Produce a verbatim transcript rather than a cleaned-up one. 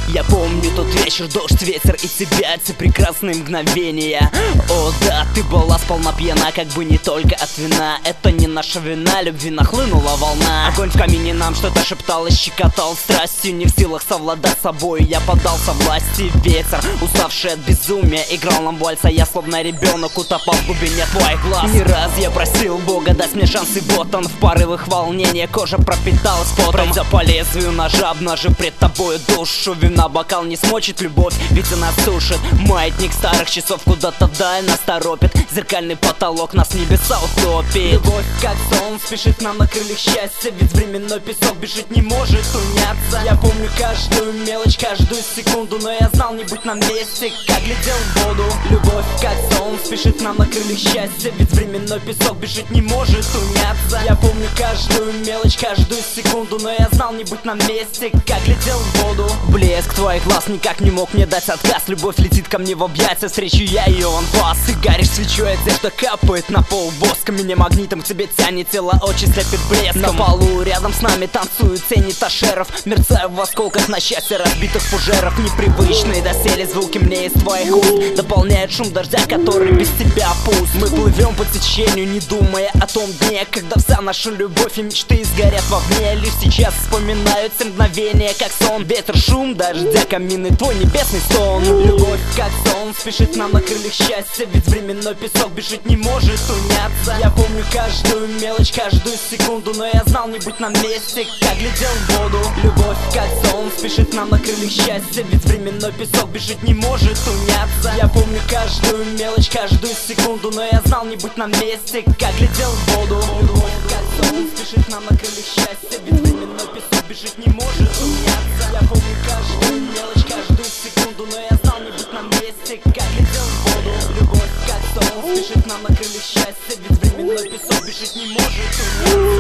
Я помню тот вечер, дождь, ветер и тебя, эти прекрасные мгновения. О да, ты была сполна пьяна, как бы не только от вина. Это не наша вина, любви нахлынула волна. Огонь в камине нам что-то шептал и щекотал страстью. Не в силах совладать с собой, я поддался власти. Ветер, уставший от безумия, играл нам вальс, а я словно ребенок утопал в глубине твоих глаз. Не раз я просил Бога дать мне шанс, и вот он в порывах волнения кожа пропиталась потом. Пройдя по лезвию ножа, обнажив пред тобою душу. Вина бокал не смочит любовь, ведь она сушит. Маятник старых часов куда-то вдаль нас торопит. Зеркальный потолок нас в небеса утопит. Любовь как сон спешит нам на крыльях счастья, ведь временной песок бежит не может уняться. Я помню каждую мелочь, каждую секунду, но я знал, не будь на месте, как глядел в воду. Любовь как сон спешит нам на крыльях счастья, ведь временной песок бежит не может уняться. Я помню каждую мелочь, каждую секунду, но я знал, не будь на месте, как глядел в воду. Блеск твоих глаз никак не мог мне дать отказ. Любовь летит ко мне в объятия, встречу я ее он пас. Ты горишь свечой, одежда капает на пол воска. Меня магнитом к тебе тянет, тело очи слепит блеском. На полу рядом с нами танцуют тени ташеров. Мерцаю в осколках на счастье разбитых фужеров. Непривычные доселе звуки мне из твоих уст дополняет шум дождя, который без тебя пуст. Мы плывем по течению, не думая о том дне, когда вся наша любовь и мечты сгорят вовне. Лишь сейчас вспоминаются мгновения, как сон. Ветер, шум дождя, камин и твой небесный стон. Любовь как сон спешит нам на крыльях счастья, ведь временной песок бежит не может уняться. Я помню каждую мелочь, каждую секунду, но я знал, не будь на месте, как глядел в воду. Любовь как сон спешит нам на крыльях счастья, ведь временной песок бежит не может уняться. Я помню каждую мелочь, каждую секунду, но я знал, не будь на месте, как глядел в воду. Любовь как сон спешит нам на крыльях счастья, ведь временной песок бежит не может уняться. Я помню каждую мелочь, каждую секунду, но я знал, не будь на месте, как глядел в воду. Любовь как сон спешит нам на крыльях счастья, ведь временной песок бежит не может уняться.